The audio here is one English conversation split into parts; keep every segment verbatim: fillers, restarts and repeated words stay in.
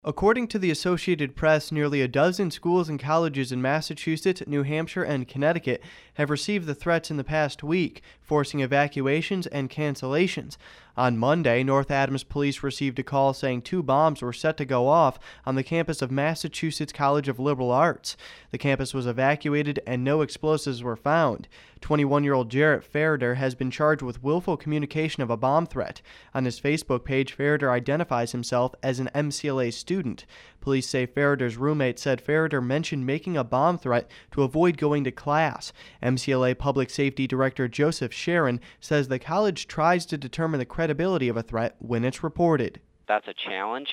According to the Associated Press, nearly a dozen schools and colleges in Massachusetts, New Hampshire, and Connecticut have received the threats in the past week, forcing evacuations and cancellations. On Monday, North Adams police received a call saying two bombs were set to go off on the campus of Massachusetts College of Liberal Arts. The campus was evacuated and no explosives were found. twenty-one-year-old Jarrett Farrader has been charged with willful communication of a bomb threat. On his Facebook page, Farrader identifies himself as an M C L A student. Police say Farrader's roommate said Farrader mentioned making a bomb threat to avoid going to class. M C L A Public Safety Director Joseph Sharon says the college tries to determine the credibility of a threat when it's reported. That's a challenge.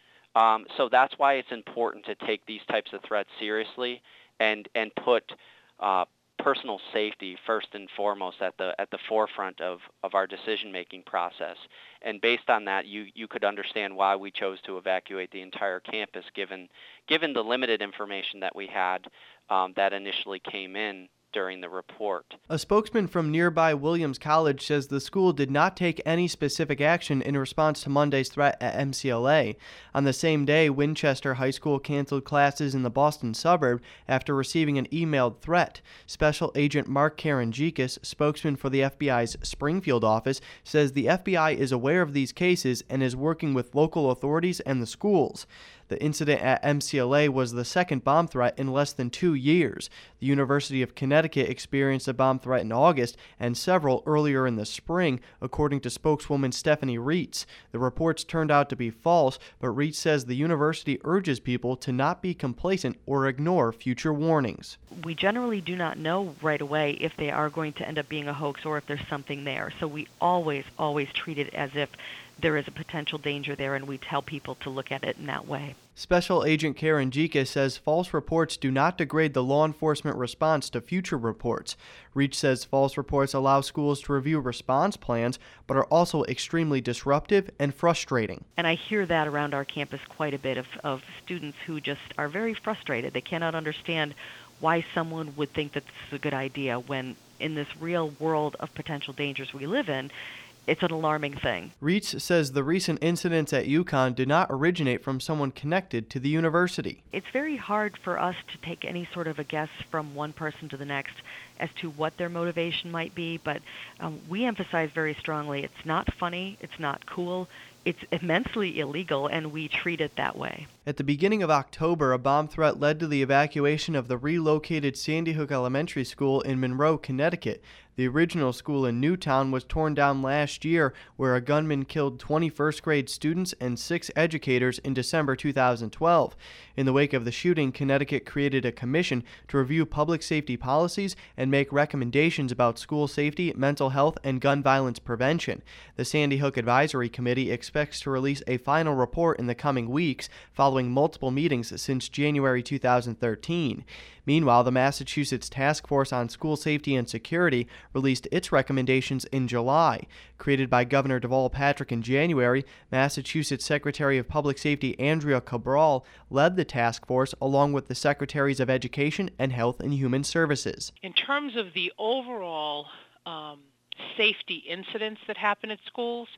Um, so that's why it's important to take these types of threats seriously and, and put uh, personal safety first and foremost at the at the forefront of, of our decision-making process. And based on that, you, you could understand why we chose to evacuate the entire campus given given the limited information that we had um, that initially came in during the report. A spokesman from nearby Williams College says the school did not take any specific action in response to Monday's threat at M C L A. On the same day, Winchester High School canceled classes in the Boston suburb after receiving an emailed threat. Special Agent Mark Karangikis, spokesman for the F B I's Springfield office, says the F B I is aware of these cases and is working with local authorities and the schools. The incident at M C L A was the second bomb threat in less than two years. The University of Connecticut experienced a bomb threat in August and several earlier in the spring, according to spokeswoman Stephanie Reitz. The reports turned out to be false, but Reitz says the university urges people to not be complacent or ignore future warnings. We generally do not know right away if they are going to end up being a hoax or if there's something there. So we always, always treat it as if there is a potential danger there, and we tell people to look at it in that way. Special Agent Karangikis says false reports do not degrade the law enforcement response to future reports. Reach says false reports allow schools to review response plans, but are also extremely disruptive and frustrating. And I hear that around our campus quite a bit of, of students who just are very frustrated. They cannot understand why someone would think that this is a good idea when in this real world of potential dangers we live in, it's an alarming thing. Reitz says the recent incidents at UConn did not originate from someone connected to the university. It's very hard for us to take any sort of a guess from one person to the next as to what their motivation might be, but um, we emphasize very strongly it's not funny, it's not cool, it's immensely illegal, and we treat it that way. At the beginning of October, a bomb threat led to the evacuation of the relocated Sandy Hook Elementary School in Monroe, Connecticut. The original school in Newtown was torn down last year, where a gunman killed twenty first grade students and six educators in December two thousand twelve. In the wake of the shooting, Connecticut created a commission to review public safety policies and make recommendations about school safety, mental health, and gun violence prevention. The Sandy Hook Advisory Committee expects to release a final report in the coming weeks, following multiple meetings since January two thousand thirteen. Meanwhile, the Massachusetts Task Force on School Safety and Security released its recommendations in July. Created by Governor Deval Patrick in January, Massachusetts Secretary of Public Safety Andrea Cabral led the task force along with the Secretaries of Education and Health and Human Services. In terms of the overall um, safety incidents that happen at schools,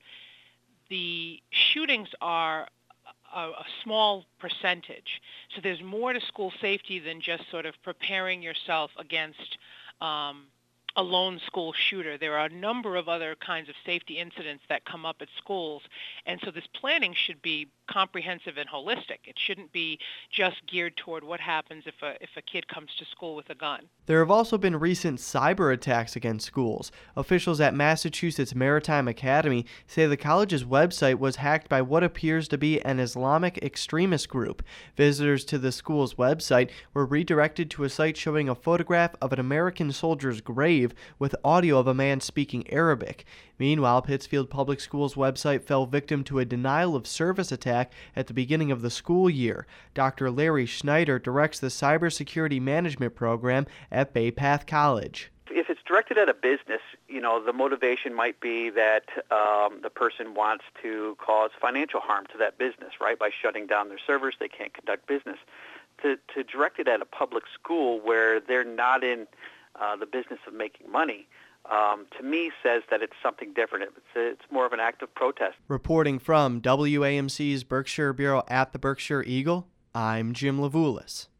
the shootings are A, a small percentage. So there's more to school safety than just sort of preparing yourself against um, a lone school shooter. There are a number of other kinds of safety incidents that come up at schools, and so this planning should be comprehensive and holistic. It shouldn't be just geared toward what happens if a if a kid comes to school with a gun. There have also been recent cyber attacks against schools. Officials at Massachusetts Maritime Academy say the college's website was hacked by what appears to be an Islamic extremist group. Visitors to the school's website were redirected to a site showing a photograph of an American soldier's grave with audio of a man speaking Arabic. Meanwhile, Pittsfield Public Schools' website fell victim to a denial of service attack at the beginning of the school year. Doctor Larry Schneider directs the Cybersecurity Management Program at Bay Path College. If it's directed at a business, you know, the motivation might be that um, the person wants to cause financial harm to that business, right? By shutting down their servers, they can't conduct business. To, to direct it at a public school where they're not in uh, the business of making money, um, to me says that it's something different. It's, it's more of an act of protest. Reporting from W A M C's Berkshire Bureau at the Berkshire Eagle, I'm Jim Levulis.